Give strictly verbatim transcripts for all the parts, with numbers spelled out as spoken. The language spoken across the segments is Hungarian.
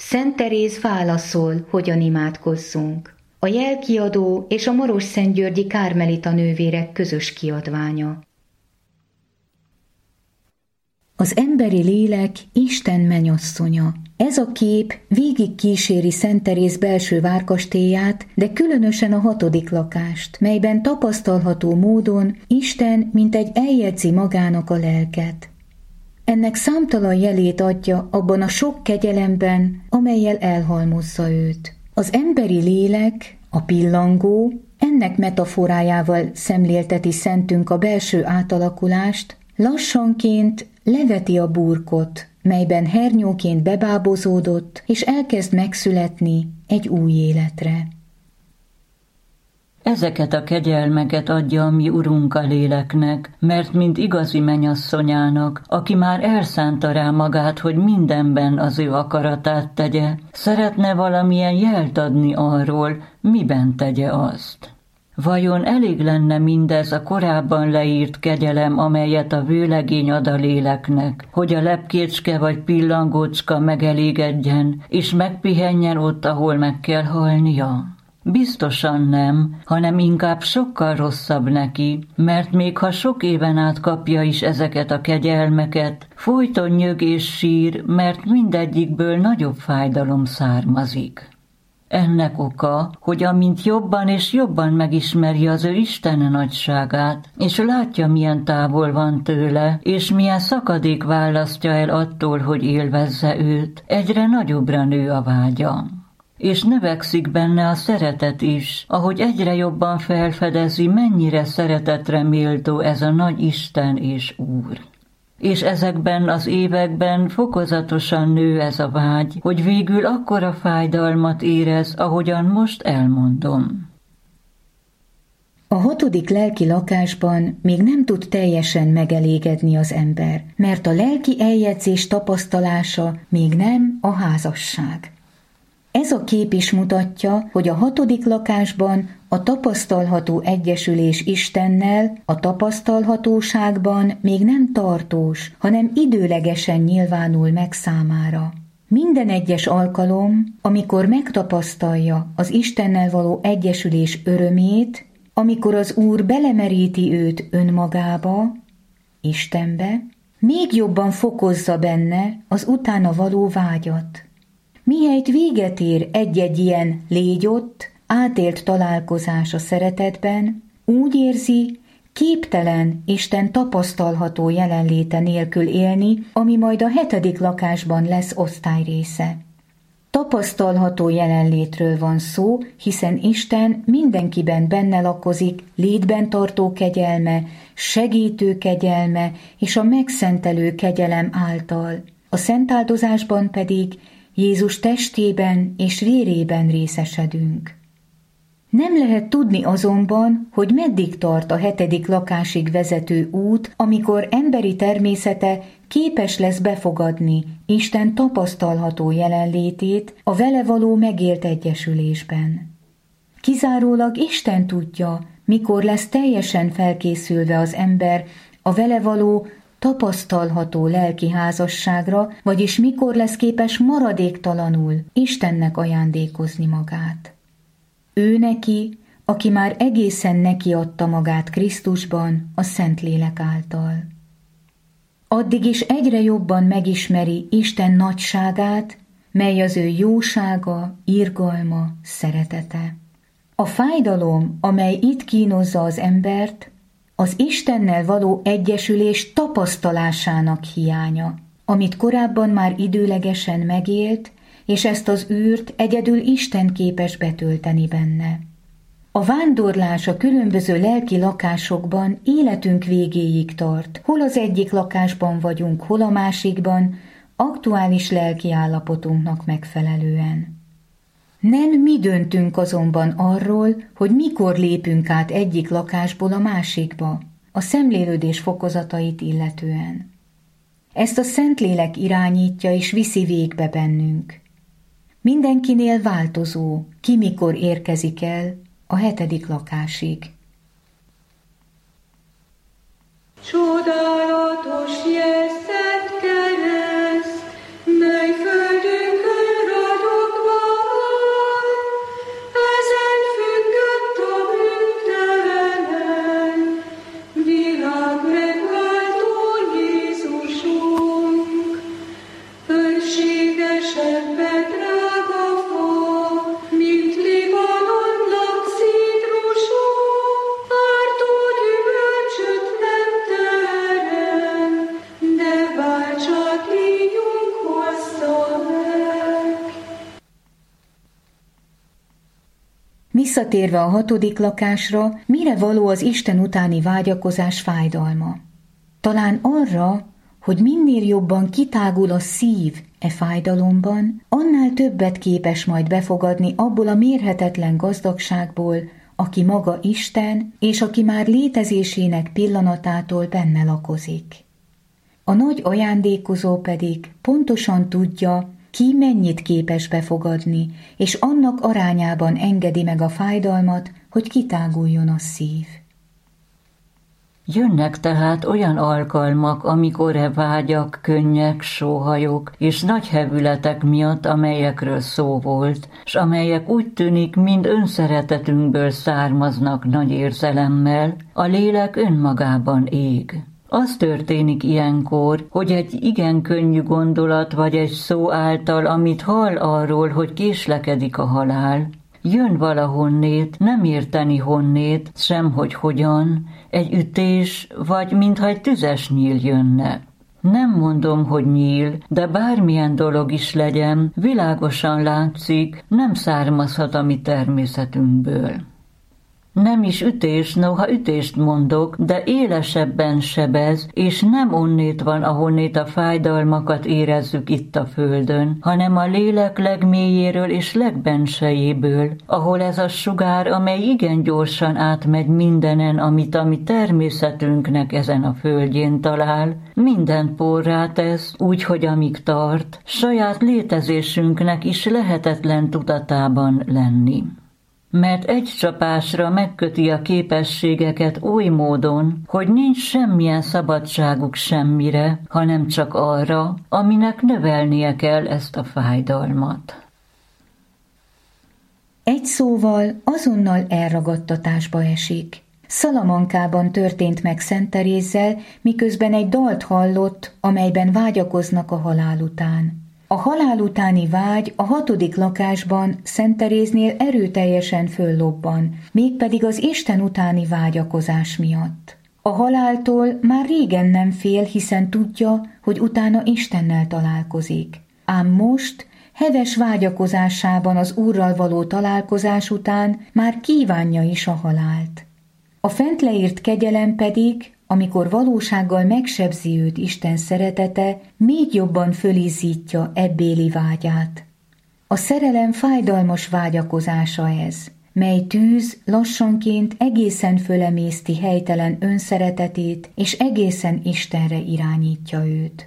Szent Teréz válaszol, hogyan imádkozzunk. A Jelkiadó és a Marosszentgyörgyi Kármelita nővérek közös kiadványa. Az emberi lélek Isten mennyasszonya. Ez a kép végig kíséri Szent Teréz belső várkastélyát, de különösen a hatodik lakást, melyben tapasztalható módon Isten mintegy eljegyzi magának a lelket. Ennek számtalan jelét adja abban a sok kegyelemben, amellyel elhalmozza őt. Az emberi lélek, a pillangó, ennek metaforájával szemlélteti szentünk a belső átalakulást, lassanként leveti a burkot, melyben hernyóként bebábozódott, és elkezd megszületni egy új életre. Ezeket a kegyelmeket adja a mi Urunk a léleknek, mert mint igazi mennyasszonyának, aki már elszánta rá magát, hogy mindenben az ő akaratát tegye, szeretne valamilyen jelt adni arról, miben tegye azt. Vajon elég lenne mindez a korábban leírt kegyelem, amelyet a vőlegény ad a léleknek, hogy a lepkécske vagy pillangócska megelégedjen, és megpihenjen ott, ahol meg kell halnia? Biztosan nem, hanem inkább sokkal rosszabb neki, mert még ha sok éven át kapja is ezeket a kegyelmeket, folyton nyög és sír, mert mindegyikből nagyobb fájdalom származik. Ennek oka, hogy amint jobban és jobban megismeri az ő Isten nagyságát, és látja, milyen távol van tőle, és milyen szakadék választja el attól, hogy élvezze őt, egyre nagyobbra nő a vágya. És növekszik benne a szeretet is, ahogy egyre jobban felfedezi, mennyire szeretetre méltó ez a nagy Isten és Úr. És ezekben az években fokozatosan nő ez a vágy, hogy végül akkora fájdalmat érez, ahogyan most elmondom. A hatodik lelki lakásban még nem tud teljesen megelégedni az ember, mert a lelki eljegyzés tapasztalása még nem a házasság. Ez a kép is mutatja, hogy a hatodik lakásban a tapasztalható egyesülés Istennel a tapasztalhatóságban még nem tartós, hanem időlegesen nyilvánul meg számára. Minden egyes alkalom, amikor megtapasztalja az Istennel való egyesülés örömét, amikor az Úr belemeríti őt önmagába, Istenbe, még jobban fokozza benne az utána való vágyat. Mihelyt véget ér egy-egy ilyen légyott, átélt találkozás a szeretetben, úgy érzi, képtelen Isten tapasztalható jelenléte nélkül élni, ami majd a hetedik lakásban lesz osztályrésze. Tapasztalható jelenlétről van szó, hiszen Isten mindenkiben benne lakozik, létben tartó kegyelme, segítő kegyelme és a megszentelő kegyelem által. A szentáldozásban pedig Jézus testében és vérében részesedünk. Nem lehet tudni azonban, hogy meddig tart a hetedik lakásig vezető út, amikor emberi természete képes lesz befogadni Isten tapasztalható jelenlétét a vele való megélt egyesülésben. Kizárólag Isten tudja, mikor lesz teljesen felkészülve az ember a vele való tapasztalható lelki házasságra, vagyis mikor lesz képes maradéktalanul Istennek ajándékozni magát. Ő neki, aki már egészen neki adta magát Krisztusban a Szentlélek által. Addig is egyre jobban megismeri Isten nagyságát, mely az ő jósága, irgalma, szeretete. A fájdalom, amely itt kínozza az embert, az Istennel való egyesülés tapasztalásának hiánya, amit korábban már időlegesen megélt, és ezt az űrt egyedül Isten képes betölteni benne. A vándorlás a különböző lelki lakásokban életünk végéig tart. Hol az egyik lakásban vagyunk, hol a másikban, aktuális lelki állapotunknak megfelelően. Nem mi döntünk azonban arról, hogy mikor lépünk át egyik lakásból a másikba, a szemlélődés fokozatait illetően. Ezt a Szentlélek irányítja és viszi végbe bennünk. Mindenkinél változó, ki mikor érkezik el a hetedik lakásig. Csodálatos jeszett kereszt, mely földünkön ragyog, Visszatérve a hatodik lakásra, mire való az Isten utáni vágyakozás fájdalma? Talán arra, hogy minél jobban kitágul a szív e fájdalomban, annál többet képes majd befogadni abból a mérhetetlen gazdagságból, aki maga Isten, és aki már létezésének pillanatától benne lakozik. A nagy ajándékozó pedig pontosan tudja, ki mennyit képes befogadni, és annak arányában engedi meg a fájdalmat, hogy kitáguljon a szív. Jönnek tehát olyan alkalmak, amikor e vágyak, könnyek, sóhajok és nagy hevületek miatt, amelyekről szó volt, s amelyek úgy tűnik, mind önszeretetünkből származnak nagy érzelemmel, a lélek önmagában ég. Az történik ilyenkor, hogy egy igen könnyű gondolat vagy egy szó által, amit hall arról, hogy késlekedik a halál, jön valahonnét, nem érteni honnét, semhogy hogyan, egy ütés, vagy mintha egy tüzes nyíl jönne. Nem mondom, hogy nyíl, de bármilyen dolog is legyen, világosan látszik, nem származhat a mi természetünkből. Nem is ütés, noha ütést mondok, de élesebben sebez, és nem onnét van, ahonnét a fájdalmakat érezzük itt a földön, hanem a lélek legmélyéről és legbensejéből, ahol ez a sugár, amely igen gyorsan átmegy mindenen, amit a mi természetünknek ezen a földjén talál, minden porrá tesz, úgyhogy amíg tart, saját létezésünknek is lehetetlen tudatában lenni. Mert egy csapásra megköti a képességeket oly módon, hogy nincs semmilyen szabadságuk semmire, hanem csak arra, aminek növelnie kell ezt a fájdalmat. Egy szóval azonnal elragadtatásba esik. Szalamankában történt meg Szent Terézzel, miközben egy dalt hallott, amelyben vágyakoznak a halál után. A halál utáni vágy a hatodik lakásban Szent Teréznél erőteljesen föllobban, mégpedig az Isten utáni vágyakozás miatt. A haláltól már régen nem fél, hiszen tudja, hogy utána Istennel találkozik. Ám most, heves vágyakozásában az Úrral való találkozás után már kívánja is a halált. A fent leírt kegyelem pedig, amikor valósággal megsebzi őt Isten szeretete, még jobban fölizzítja ebbéli vágyát. A szerelem fájdalmas vágyakozása ez, mely tűz lassanként egészen fölemészti helytelen önszeretetét, és egészen Istenre irányítja őt.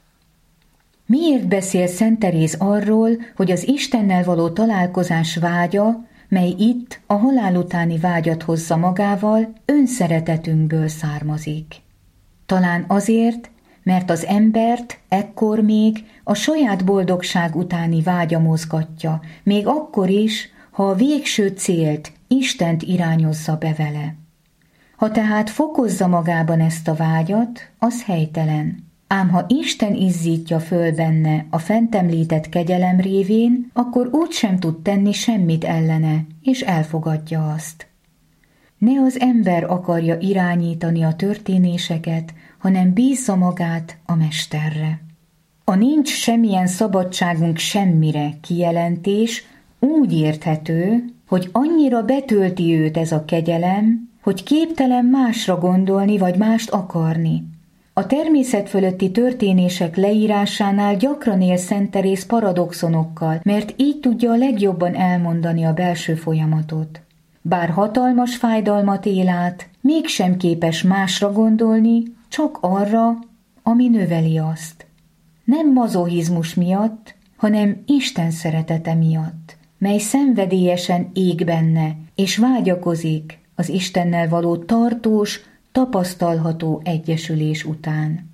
Miért beszél Szent Teréz arról, hogy az Istennel való találkozás vágya, mely itt a halál utáni vágyat hozza magával, önszeretetünkből származik? Talán azért, mert az embert ekkor még a saját boldogság utáni vágya mozgatja, még akkor is, ha a végső célt, Istent irányozza be vele. Ha tehát fokozza magában ezt a vágyat, az helytelen. Ám ha Isten izzítja föl benne a fent említett kegyelem révén, akkor úgysem tud tenni semmit ellene, és elfogadja azt. Ne az ember akarja irányítani a történéseket, hanem bízza magát a Mesterre. A nincs semmilyen szabadságunk semmire kijelentés úgy érthető, hogy annyira betölti őt ez a kegyelem, hogy képtelen másra gondolni vagy mást akarni. A természet fölötti történések leírásánál gyakran él Szent Teréz paradoxonokkal, mert így tudja a legjobban elmondani a belső folyamatot. Bár hatalmas fájdalmat él át, mégsem képes másra gondolni, csak arra, ami növeli azt. Nem mazochizmus miatt, hanem Isten szeretete miatt, mely szenvedélyesen ég benne, és vágyakozik az Istennel való tartós, tapasztalható egyesülés után.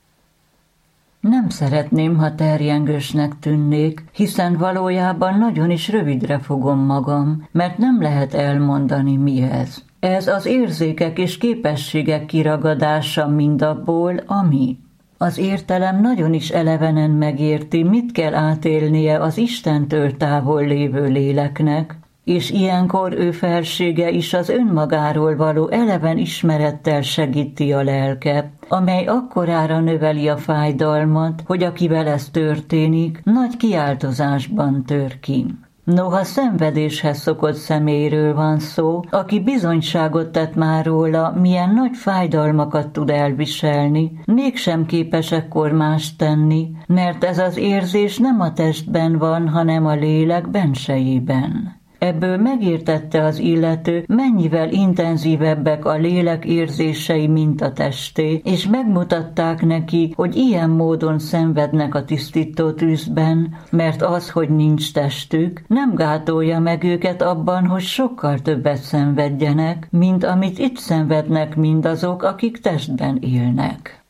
Nem szeretném, ha terjengősnek tűnnék, hiszen valójában nagyon is rövidre fogom magam, mert nem lehet elmondani, mi ez. Ez az érzékek és képességek kiragadása mindabból, ami. Az értelem nagyon is elevenen megérti, mit kell átélnie az Istentől távol lévő léleknek, és ilyenkor ő felsége is az önmagáról való eleven ismerettel segíti a lelke, amely akkorára növeli a fájdalmat, hogy akivel ez történik, nagy kiáltozásban tör ki. Noha szenvedéshez szokott személyről van szó, aki bizonyságot tett már róla, milyen nagy fájdalmakat tud elviselni, mégsem képes ekkor mást tenni, mert ez az érzés nem a testben van, hanem a lélek bensejében. Ebből megértette az illető, mennyivel intenzívebbek a lélek érzései, mint a testé, és megmutatták neki, hogy ilyen módon szenvednek a tisztító tűzben, mert az, hogy nincs testük, nem gátolja meg őket abban, hogy sokkal többet szenvedjenek, mint amit itt szenvednek mindazok, akik testben élnek.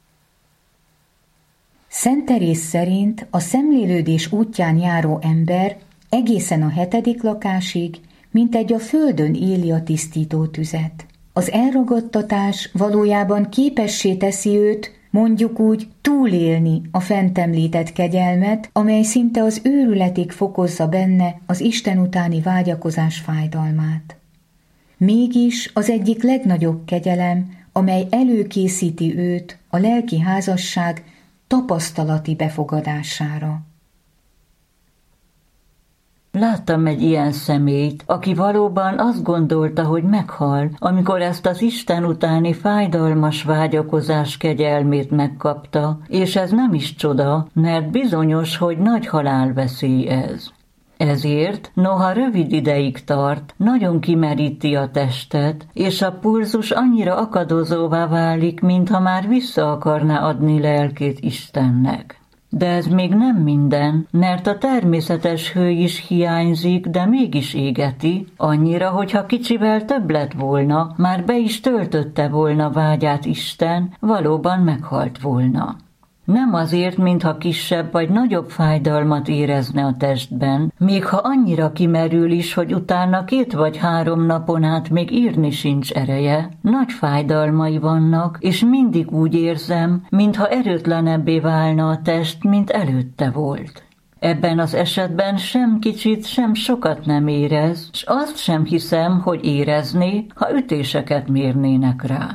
Szent Teréz szerint a szemlélődés útján járó ember egészen a hetedik lakásig, mintegy a földön éli a tisztító tüzet. Az elragadtatás valójában képessé teszi őt, mondjuk úgy, túlélni a fent említett kegyelmet, amely szinte az őrületig fokozza benne az Isten utáni vágyakozás fájdalmát. Mégis az egyik legnagyobb kegyelem, amely előkészíti őt a lelki házasság tapasztalati befogadására. Láttam egy ilyen személyt, aki valóban azt gondolta, hogy meghal, amikor ezt az Isten utáni fájdalmas vágyakozás kegyelmét megkapta, és ez nem is csoda, mert bizonyos, hogy nagy halálveszély ez. Ezért, noha rövid ideig tart, nagyon kimeríti a testet, és a pulzus annyira akadozóvá válik, mintha már vissza akarná adni lelkét Istennek. De ez még nem minden, mert a természetes hő is hiányzik, de mégis égeti, annyira, hogyha kicsivel több lett volna, már be is töltötte volna vágyát Isten, valóban meghalt volna. Nem azért, mintha kisebb vagy nagyobb fájdalmat érezne a testben, még ha annyira kimerül is, hogy utána két vagy három napon át még írni sincs ereje. Nagy fájdalmai vannak, és mindig úgy érzem, mintha erőtlenebbé válna a test, mint előtte volt. Ebben az esetben sem kicsit, sem sokat nem érez, s azt sem hiszem, hogy érezné, ha ütéseket mérnének rá.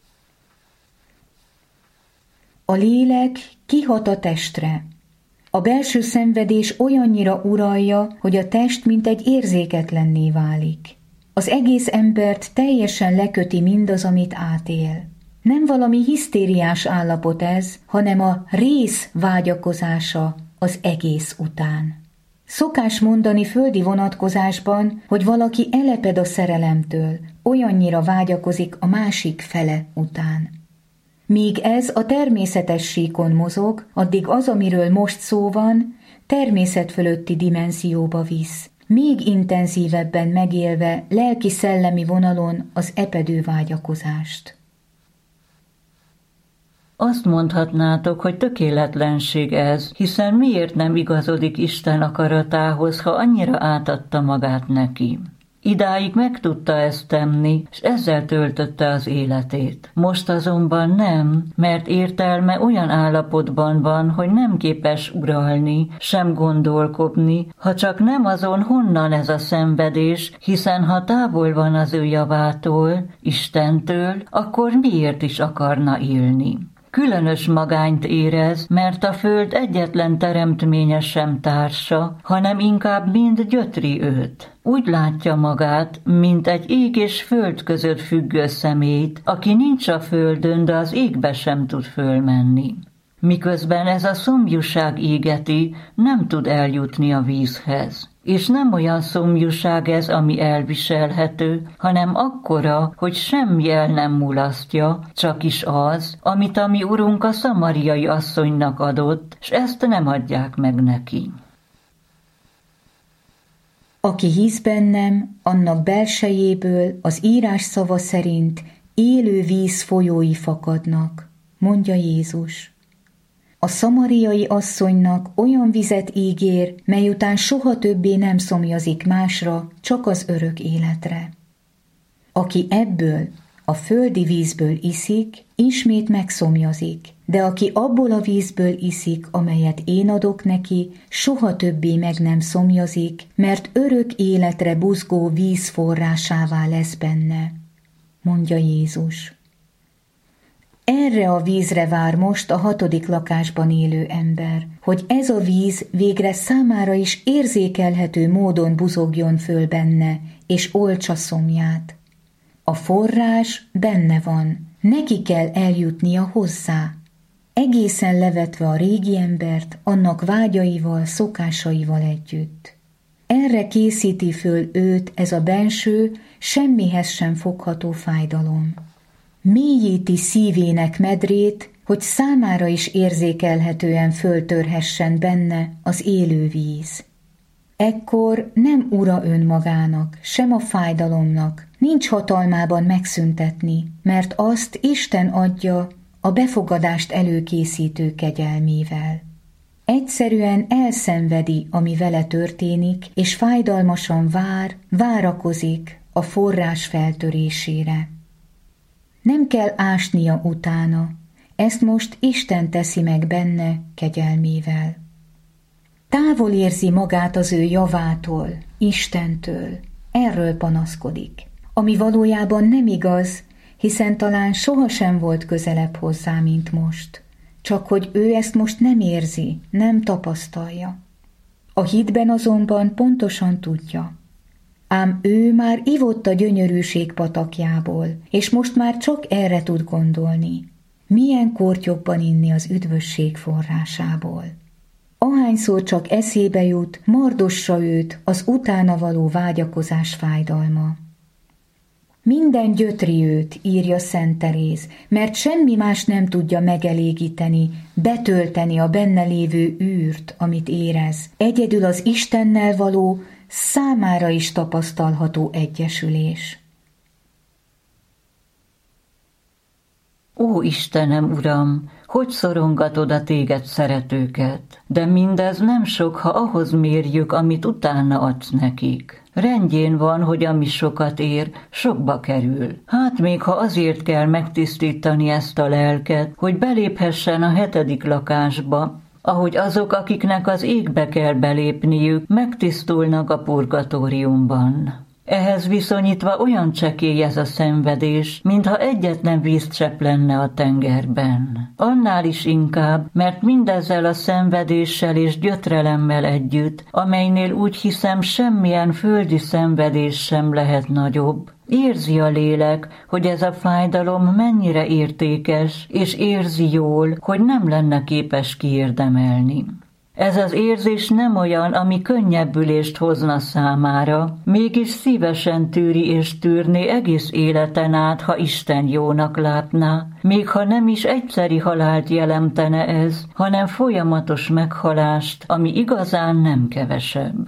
A lélek kihat a testre. A belső szenvedés olyannyira uralja, hogy a test mint egy érzéketlenné válik. Az egész embert teljesen leköti mindaz, amit átél. Nem valami hisztériás állapot ez, hanem a rész vágyakozása az egész után. Szokás mondani földi vonatkozásban, hogy valaki eleped a szerelemtől, olyannyira vágyakozik a másik fele után. Míg ez a természetes síkon mozog, addig az, amiről most szó van, természet fölötti dimenzióba visz, még intenzívebben megélve lelki-szellemi vonalon az epedő vágyakozást. Azt mondhatnátok, hogy tökéletlenség ez, hiszen miért nem igazodik Isten akaratához, ha annyira átadta magát neki? Idáig meg tudta ezt tenni, és ezzel töltötte az életét. Most azonban nem, mert értelme olyan állapotban van, hogy nem képes uralni, sem gondolkodni, ha csak nem azon, honnan ez a szenvedés, hiszen ha távol van az ő javától, Istentől, akkor miért is akarna élni? Különös magányt érez, mert a föld egyetlen teremtménye sem társa, hanem inkább mind gyötri őt. Úgy látja magát, mint egy ég és föld között függő személyt, aki nincs a földön, de az égbe sem tud fölmenni. Miközben ez a szomjúság égeti, nem tud eljutni a vízhez. És nem olyan szomjúság ez, ami elviselhető, hanem akkora, hogy semmi el nem mulasztja, csak is az, amit a mi Urunk a szamariai asszonynak adott, s ezt nem adják meg neki. Aki hisz bennem, annak belsejéből az írás szava szerint élő víz folyói fakadnak, mondja Jézus. A szamariai asszonynak olyan vizet ígér, mely után soha többé nem szomjazik másra, csak az örök életre. Aki ebből, a földi vízből iszik, ismét megszomjazik, de aki abból a vízből iszik, amelyet én adok neki, soha többé meg nem szomjazik, mert örök életre buzgó víz forrásává lesz benne, mondja Jézus. Erre a vízre vár most a hatodik lakásban élő ember, hogy ez a víz végre számára is érzékelhető módon buzogjon föl benne, és oltsa szomját. A forrás benne van, neki kell eljutnia hozzá. Egészen levetve a régi embert, annak vágyaival, szokásaival együtt. Erre készíti föl őt ez a benső, semmihez sem fogható fájdalom. Mélyíti szívének medrét, hogy számára is érzékelhetően föltörhessen benne az élő víz. Ekkor nem ura önmagának, sem a fájdalomnak, nincs hatalmában megszüntetni, mert azt Isten adja a befogadást előkészítő kegyelmével. Egyszerűen elszenvedi, ami vele történik, és fájdalmasan vár, várakozik a forrás feltörésére. Nem kell ásnia utána, ezt most Isten teszi meg benne kegyelmével. Távol érzi magát az ő javától, Istentől, erről panaszkodik, ami valójában nem igaz, hiszen talán sohasem volt közelebb hozzá, mint most, csak hogy ő ezt most nem érzi, nem tapasztalja. A hitben azonban pontosan tudja. Ám ő már ivott a gyönyörűség patakjából, és most már csak erre tud gondolni. Milyen kortyokban inni az üdvösség forrásából. Ahányszor csak eszébe jut, mardossa őt az utána való vágyakozás fájdalma. Minden gyötri őt, írja Szent Teréz, mert semmi más nem tudja megelégíteni, betölteni a benne lévő űrt, amit érez. Egyedül az Istennel való, számára is tapasztalható egyesülés. Ó Istenem, Uram, hogy szorongatod a téged szeretőket, de mindez nem sok, ha ahhoz mérjük, amit utána adsz nekik. Rendjén van, hogy ami sokat ér, sokba kerül. Hát még ha azért kell megtisztítani ezt a lelket, hogy beléphessen a hetedik lakásba, ahogy azok, akiknek az égbe kell belépniük, megtisztulnak a purgatóriumban. Ehhez viszonyítva olyan csekély ez a szenvedés, mintha egyetlen vízcsepp lenne a tengerben. Annál is inkább, mert mindezzel a szenvedéssel és gyötrelemmel együtt, amelynél úgy hiszem semmilyen földi szenvedés sem lehet nagyobb, érzi a lélek, hogy ez a fájdalom mennyire értékes, és érzi jól, hogy nem lenne képes kiérdemelni. Ez az érzés nem olyan, ami könnyebbülést hozna számára, mégis szívesen tűri és tűrné egész életen át, ha Isten jónak látná, még ha nem is egyszeri halált jelentene ez, hanem folyamatos meghalást, ami igazán nem kevesebb.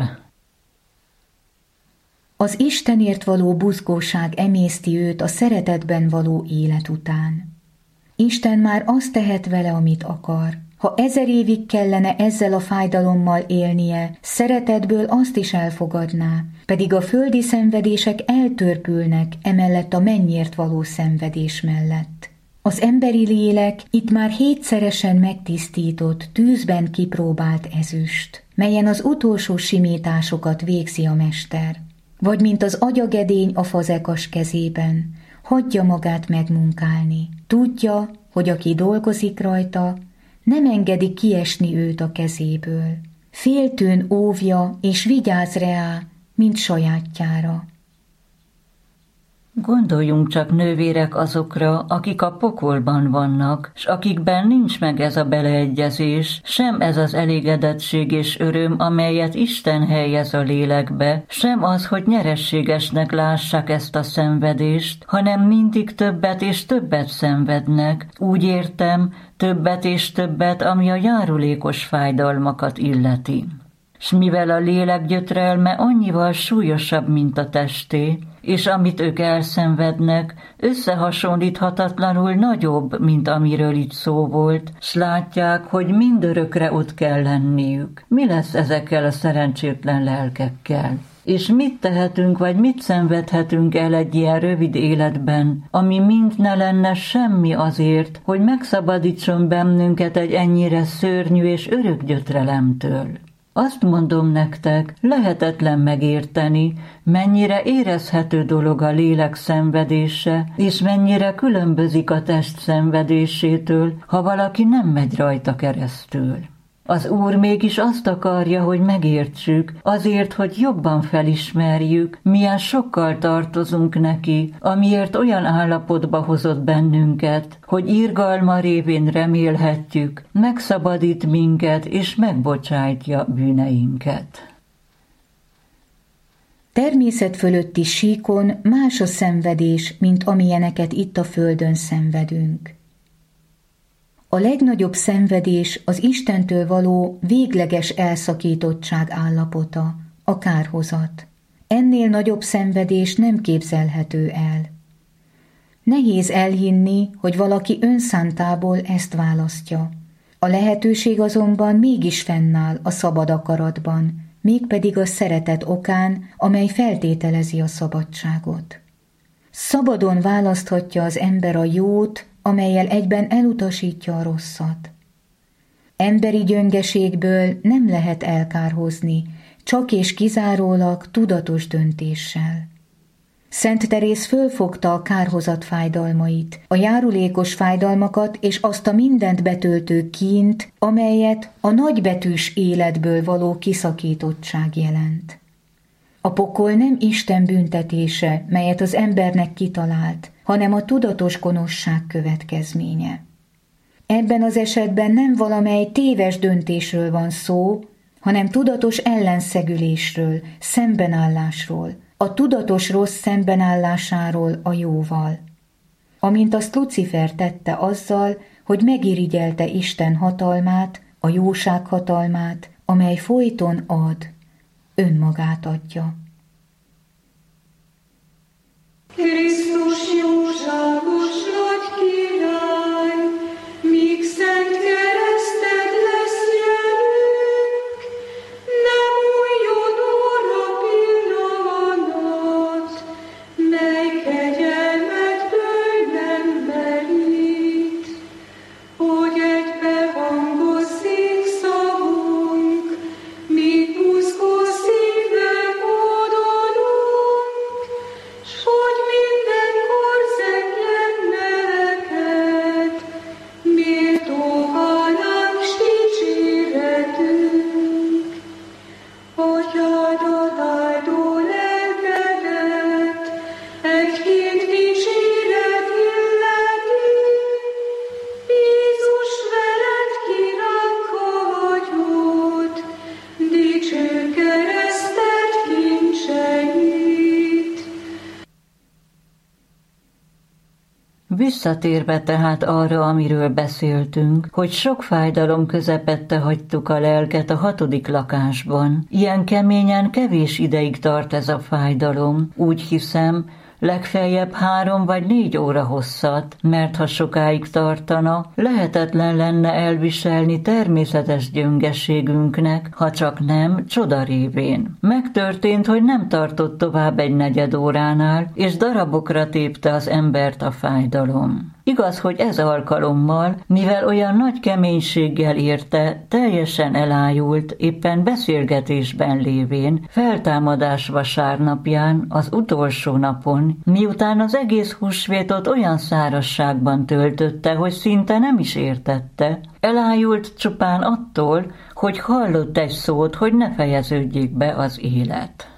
Az Istenért való buzgóság emészti őt a szeretetben való élet után. Isten már azt tehet vele, amit akar. Ha ezer évig kellene ezzel a fájdalommal élnie, szeretetből azt is elfogadná, pedig a földi szenvedések eltörpülnek emellett a mennyért való szenvedés mellett. Az emberi lélek itt már hétszeresen megtisztított, tűzben kipróbált ezüst, melyen az utolsó simításokat végzi a mester. Vagy mint az agyagedény a fazekas kezében, hagyja magát megmunkálni. Tudja, hogy aki dolgozik rajta, nem engedi kiesni őt a kezéből. Féltőn óvja és vigyáz rá, mint sajátjára. Gondoljunk csak, nővérek, azokra, akik a pokolban vannak, s akikben nincs meg ez a beleegyezés, sem ez az elégedettség és öröm, amelyet Isten helyez a lélekbe, sem az, hogy nyerességesnek lássák ezt a szenvedést, hanem mindig többet és többet szenvednek, úgy értem, többet és többet, ami a járulékos fájdalmakat illeti. S mivel a lélek gyötrelme annyival súlyosabb, mint a testé, és amit ők elszenvednek, összehasonlíthatatlanul nagyobb, mint amiről itt szó volt, s látják, hogy mindörökre ott kell lenniük. Mi lesz ezekkel a szerencsétlen lelkekkel? És mit tehetünk, vagy mit szenvedhetünk el egy ilyen rövid életben, ami mind ne lenne semmi azért, hogy megszabadítson bennünket egy ennyire szörnyű és örök gyötrelemtől? Azt mondom nektek, lehetetlen megérteni, mennyire érezhető dolog a lélek szenvedése, és mennyire különbözik a test szenvedésétől, ha valaki nem megy rajta keresztül. Az Úr mégis azt akarja, hogy megértsük, azért, hogy jobban felismerjük, milyen sokkal tartozunk neki, amiért olyan állapotba hozott bennünket, hogy irgalma révén remélhetjük, megszabadít minket és megbocsájtja bűneinket. Természet fölötti síkon más a szenvedés, mint amilyeneket itt a földön szenvedünk. A legnagyobb szenvedés az Istentől való végleges elszakítottság állapota, a kárhozat. Ennél nagyobb szenvedés nem képzelhető el. Nehéz elhinni, hogy valaki önszántából ezt választja. A lehetőség azonban mégis fennáll a szabad akaratban, mégpedig a szeretet okán, amely feltételezi a szabadságot. Szabadon választhatja az ember a jót, amellyel egyben elutasítja a rosszat. Emberi gyöngeségből nem lehet elkárhozni, csak és kizárólag tudatos döntéssel. Szent Teréz fölfogta a kárhozat fájdalmait, a járulékos fájdalmakat és azt a mindent betöltő kínt, amelyet a nagybetűs életből való kiszakítottság jelent. A pokol nem Isten büntetése, melyet az embernek kitalált, hanem a tudatos gonoszság következménye. Ebben az esetben nem valamely téves döntésről van szó, hanem tudatos ellenszegülésről, szembenállásról, a tudatos rossz szembenállásáról a jóval. Amint azt Lucifer tette azzal, hogy megirigyelte Isten hatalmát, a jóság hatalmát, amely folyton ad, önmagát adja. Krisztus jóságos nagy király, míg szent kereszted lesz jelünk, nem újjon óra pillanat, mely kegyelmet bőven merít, hogy egybe hangozzék szavunk, míg buzgó szívvel hódolunk, s hogy mindenkor zengjen neked, méltó hálánk s dicséretünk. Atyád áldó lelkedet, egy-két dicséret illeti, Jézus veled ki ránk hagyott, dicső kereszted kincseit. Visszatérve tehát arra, amiről beszéltünk, hogy sok fájdalom közepette hagytuk a lelket a hatodik lakásban. Ilyen keményen kevés ideig tart ez a fájdalom, úgy hiszem, legfeljebb három vagy négy óra hosszat, mert ha sokáig tartana, lehetetlen lenne elviselni természetes gyöngeségünknek, ha csak nem csoda révén. Megtörtént, hogy nem tartott tovább egy negyed óránál, és darabokra tépte az embert a fájdalom. Igaz, hogy ez alkalommal, mivel olyan nagy keménységgel érte, teljesen elájult, éppen beszélgetésben lévén, feltámadás vasárnapján, az utolsó napon, miután az egész húsvétot olyan szárazságban töltötte, hogy szinte nem is értette, elájult csupán attól, hogy hallott egy szót, hogy ne fejeződjék be az élet.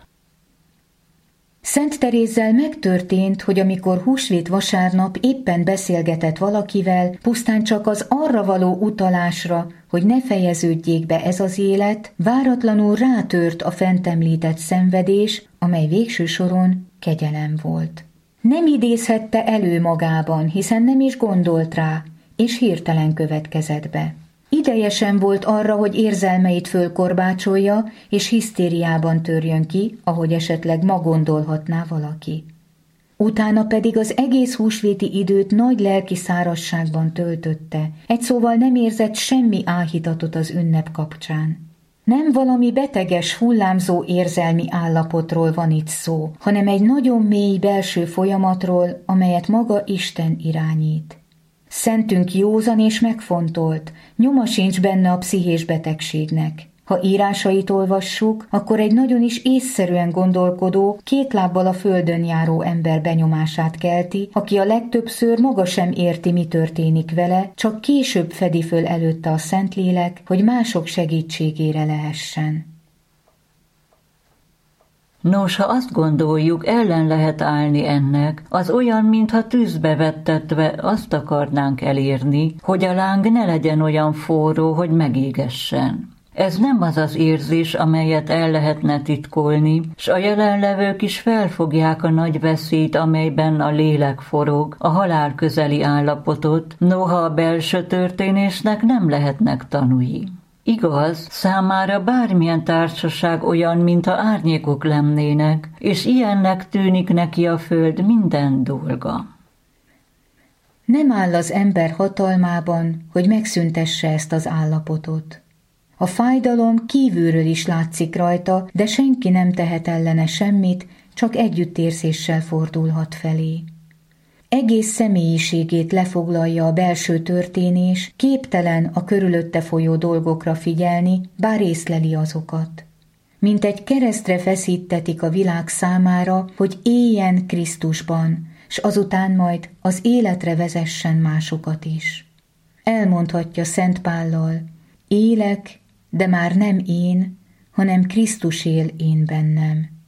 Szent Terézzel megtörtént, hogy amikor húsvét vasárnap éppen beszélgetett valakivel, pusztán csak az arra való utalásra, hogy ne fejeződjék be ez az élet, váratlanul rátört a fent említett szenvedés, amely végső soron kegyelem volt. Nem idézhette elő magában, hiszen nem is gondolt rá, és hirtelen következett be. Ideje sem volt arra, hogy érzelmeit fölkorbácsolja, és hisztériában törjön ki, ahogy esetleg ma gondolhatná valaki. Utána pedig az egész húsvéti időt nagy lelki szárazságban töltötte, egy szóval nem érzett semmi áhítatot az ünnep kapcsán. Nem valami beteges, hullámzó érzelmi állapotról van itt szó, hanem egy nagyon mély belső folyamatról, amelyet maga Isten irányít. Szentünk józan és megfontolt, nyoma sincs benne a pszichés betegségnek. Ha írásait olvassuk, akkor egy nagyon is észszerűen gondolkodó, két lábbal a földön járó ember benyomását kelti, aki a legtöbbször maga sem érti, mi történik vele, csak később fedi föl előtte a Szentlélek, hogy mások segítségére lehessen. Nos, ha azt gondoljuk, ellen lehet állni ennek, az olyan, mintha tűzbe vettetve azt akarnánk elérni, hogy a láng ne legyen olyan forró, hogy megégessen. Ez nem az az érzés, amelyet el lehetne titkolni, s a jelenlevők is felfogják a nagy veszélyt, amelyben a lélek forog, a halál közeli állapotot, noha a belső történésnek nem lehetnek tanúi. Igaz, számára bármilyen társaság olyan, mintha árnyékok lennének, és ilyennek tűnik neki a föld minden dolga. Nem áll az ember hatalmában, hogy megszüntesse ezt az állapotot. A fájdalom kívülről is látszik rajta, de senki nem tehet ellene semmit, csak együttérzéssel fordulhat felé. Egész személyiségét lefoglalja a belső történés, képtelen a körülötte folyó dolgokra figyelni, bár észleli azokat. Mint egy keresztre feszítetik a világ számára, hogy éljen Krisztusban, s azután majd az életre vezessen másokat is. Elmondhatja Szent Pállal, élek, de már nem én, hanem Krisztus él én bennem.